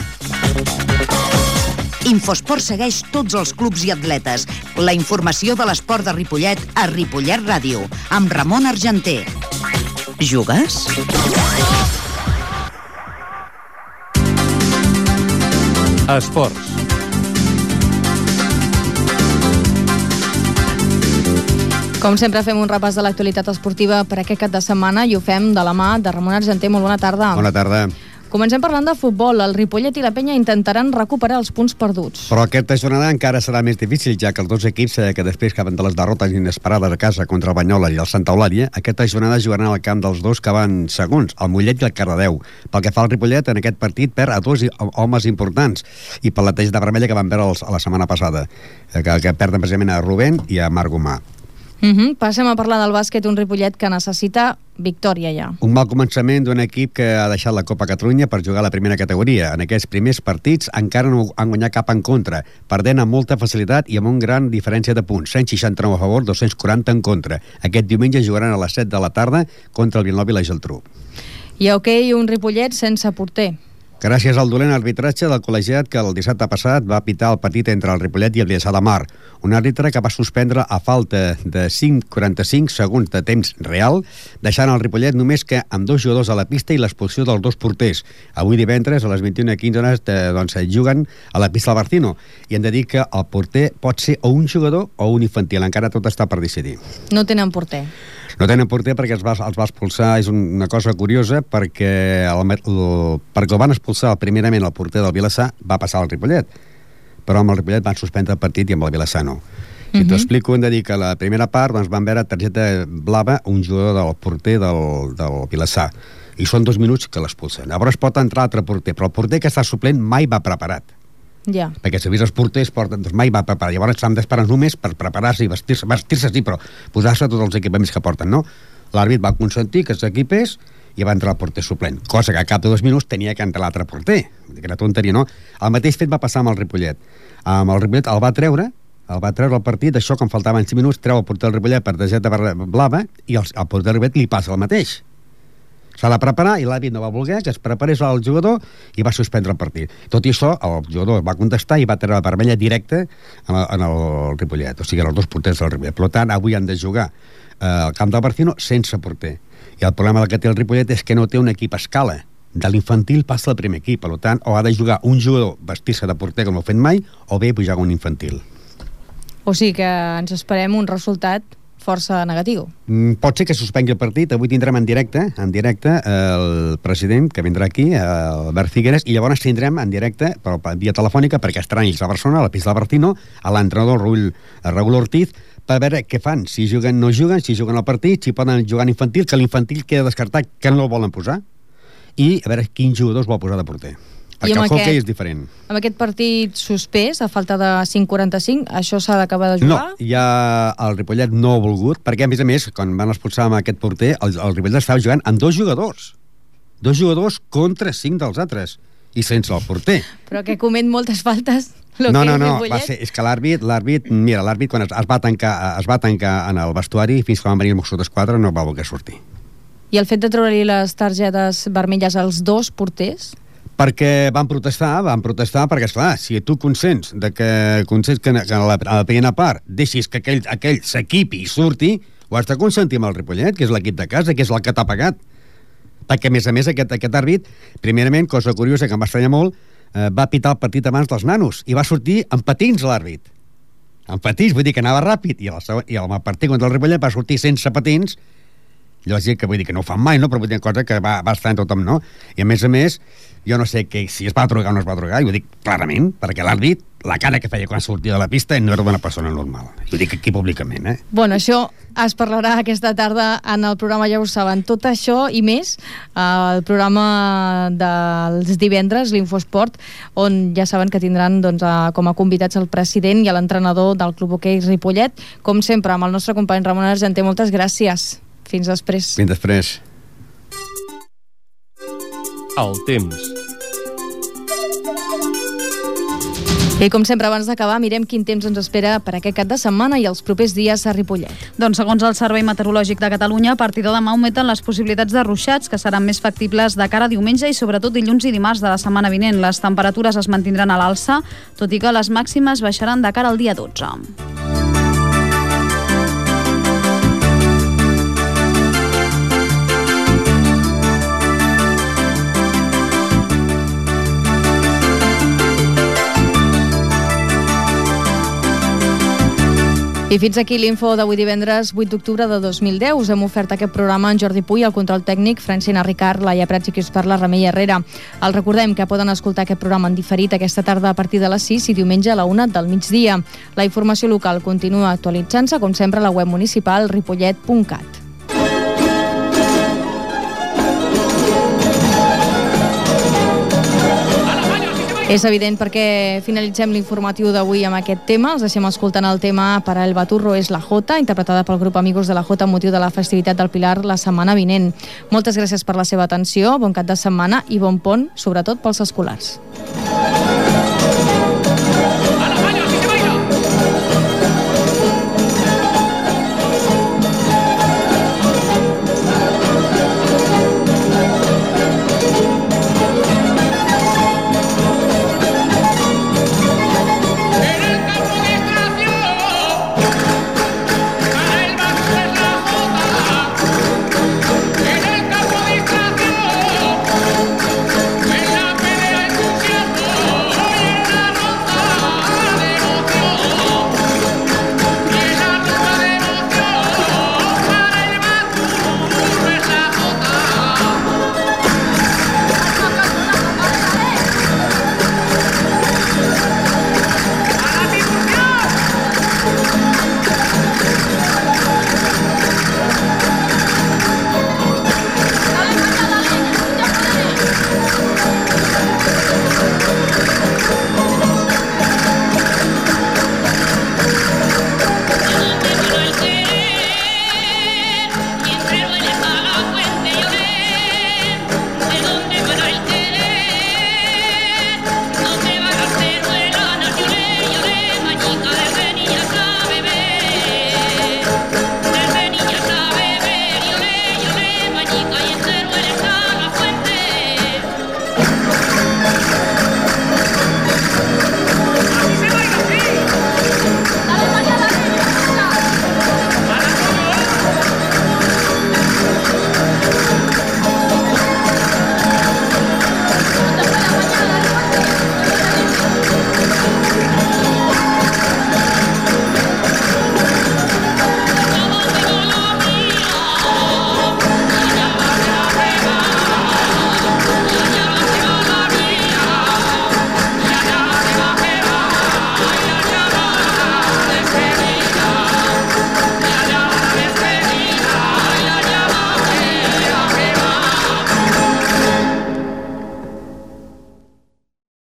Infosport segueix tots els clubs i atletes. La informació de l'esport de Ripollet a Ripollet Ràdio, amb Ramon Argenter. Jugues? Esports. Com sempre fem un repàs de l'actualitat esportiva per aquest cap de setmana i ho fem de la mà de Ramon Argenter. Molt bona tarda. Bona tarda. Comencem parlant de futbol. El Ripollet i la Penya intentaran recuperar els punts perduts. Però aquesta jornada encara serà més difícil, ja que els dos equips que després acaben de les derrotes inesperades a casa contra el Banyoles i el Santa Eulàlia, aquesta jornada jugaran al camp dels dos que van segons, el Mollet i el Cardedeu. Pel que fa al Ripollet, en aquest partit perd a dos homes importants i per la teix de vermella que van veure la setmana passada, que, que perden precisament a Rubén i a Marc Gomà. Uh-huh. Passem a parlar del bàsquet, un Ripollet que necessita victòria ja. Un mal començament d'un equip que ha deixat la Copa Catalunya per jugar a la primera categoria. En aquests primers partits encara no han guanyat cap en contra, perdent amb molta facilitat i amb una gran diferència de punts, cent seixanta-nou a favor, dos-cents quaranta en contra. Aquest diumenge jugaran a les set de la tarda contra el Vilanova i la Geltrú. I a hoquei, un Ripollet sense porter. Gràcies al dolent arbitratge del col·legiat que el dissabte passat va pitar el partit entre el Ripollet i el Vilassar de Mar. Un àrbitre que va suspendre a falta de cinc coma quaranta-cinc segons de temps real, deixant el Ripollet només que amb dos jugadors a la pista i l'expulsió dels dos porters. Avui divendres a les vint-i-una quinze hores doncs, juguen a la pista del Barcino. I hem de dir que el porter pot ser o un jugador o un infantil. Encara tot està per decidir. No tenen porter. No tenen porter perquè els va, els va expulsar, és una cosa curiosa, perquè el, el, perquè el van expulsar primerament el porter del Vilassar, va passar al Ripollet, però amb el Ripollet van suspendre el partit i amb el Vilassar no. Si uh-huh. t'ho explico, hem de dir que a la primera part doncs, van veure targeta blava un jugador del porter del, del Vilassar, i són dos minuts que l'expulsen. Llavors pot entrar altre porter, però el porter que està suplent mai va preparat. Ja. Perquè si vist els porters porten, doncs mai va preparar. Llavors s'han d'esperar només per preparar-se i vestir-se, vestir-se sí, però posar-se tots els equipaments que porten, no? L'àrbit va consentir que s'equipés i va entrar el porter suplent, cosa que a cap de dos minuts tenia que entrar l'altre porter. Que era tonteria, no? El mateix fet va passar amb el Ripollet. Amb el Ripollet el va treure, el va treure el partit, això quan faltaven cinc minuts, treu el porter del Ripollet per targeta blava i el, el porter del Ripollet li passa el mateix. S'ha de preparar i l'àrbit no va voler que es preparés el jugador i va suspendre el partit. Tot i això, el jugador va contestar i va treure la vermella directa en el, en el Ripollet, o sigui, els dos porters del Ripollet. Per tant, avui han de jugar eh, al camp del Barcino sense porter. I el problema que té el Ripollet és que no té un equip a escala. De l'infantil passa al primer equip, per tant, o ha de jugar un jugador vestir-se de porter com ho ha fet mai, o bé pujar un infantil. O sigui que ens esperem un resultat força negatiu. Mm, pot ser que suspengui el partit. Avui tindrem en directe en directe el president que vindrà aquí, Albert Figueres, i llavors tindrem en directe, però per via telefònica, perquè estaran ells a Barcelona, a la pista del Bertino, a l'entrenador Raúl, Raúl Ortiz, per veure què fan, si juguen o no juguen, si juguen al partit, si poden jugar en infantil, que l'infantil queda descartat, que no el volen posar, i a veure quins jugadors vol posar de porter. Perquè el hockey és diferent. Amb aquest partit suspès, a falta de cinc quaranta-cinc, això s'ha d'acabar de jugar? No, ja el Ripollet no ha volgut, perquè a més a més, quan van expulsar amb aquest porter, el, el Ripollet estava jugant amb dos jugadors. Dos jugadors contra cinc dels altres, i sense el porter. Però que comet moltes faltes... No, no, no, va ser, és que l'àrbit, l'àrbit, mira, l'àrbit quan es, es, va tancar, es va tancar en el vestuari fins que van venir els Mossos d'Esquadra no va voler sortir. I el fet de treure-li les targetes vermelles als dos porters? Perquè van protestar, van protestar perquè, esclar, si tu consents de que, consents que, que a, la, a la primera part deixis que aquell, aquell s'equipi i surti, ho has de consentir amb el Ripollet, que és l'equip de casa, que és el que t'ha pagat. Perquè, a més a més, aquest, aquest àrbit, primerament, cosa curiosa que em va estranyar molt, eh, va pitar el partit abans dels nanos i va sortir amb patins l'àrbit. Amb patins, vull dir que anava ràpid, i el, segon, i el partit contra el Ripollet va sortir sense patins. Lògic que vull dir que no ho fan mai, no? Però vull dir una cosa que va, va estar en tothom, no? I a més a més, jo no sé que, si es va drogar o no es va drogar, i ho dic clarament, perquè l'àrbit, la cara que feia quan sortia de la pista no era d'una persona normal. Ho dic aquí públicament, eh? Bueno, això es parlarà aquesta tarda en el programa, ja ho saben. Tot això i més, el programa dels divendres, l'Infosport, on ja saben que tindran doncs, com a convidats el president i l'entrenador del Club Hoquei Ripollet. Com sempre, amb el nostre company Ramon Argenter, moltes gràcies. Fins després. Fins després. El temps. I com sempre, abans d'acabar, mirem quin temps ens espera per aquest cap de setmana i els propers dies a Ripollet. Doncs segons el Servei Meteorològic de Catalunya, a partir de demà augmenten les possibilitats de ruixats, que seran més factibles de cara a diumenge i sobretot dilluns i dimarts de la setmana vinent. Les temperatures es mantindran a l'alça, tot i que les màximes baixaran de cara al dia dotze. I fins aquí l'info d'avui divendres vuit d'octubre de dos mil deu. Us hem ofert aquest programa en Jordi Puy, el control tècnic, Francina Ricard, Laia Prats i qui us parla, Remei Herrera. El recordem que poden escoltar aquest programa en diferit aquesta tarda a partir de les sis i diumenge a la una del migdia. La informació local continua actualitzant-se, com sempre, a la web municipal ripollet punt cat. És evident perquè finalitzem l'informatiu d'avui amb aquest tema. Els deixem escoltant el tema Para el Baturro és la Jota, interpretada pel grup Amigos de la Jota amb motiu de la festivitat del Pilar la setmana vinent. Moltes gràcies per la seva atenció, bon cap de setmana i bon pont, sobretot pels escolars.